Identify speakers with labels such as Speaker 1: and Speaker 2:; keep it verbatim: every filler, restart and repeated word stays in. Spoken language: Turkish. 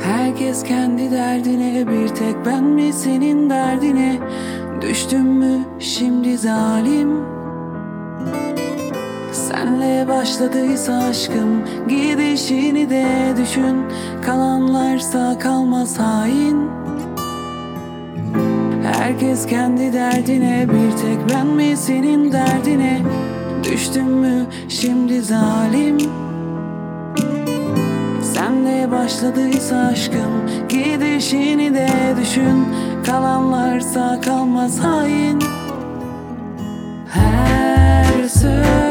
Speaker 1: Herkes kendi derdine, bir tek ben mi senin derdine? Düştüm mü şimdi zalim? Senle başladıysa aşkım, gidişini de düşün. Kalanlarsa kalmaz hain. Herkes kendi derdine, bir tek ben mi senin derdine? Düştüm mü şimdi zalim? Senle başladıysa aşkım, gidişini de düşün. Kalanlarsa kalmaz hain. Her söz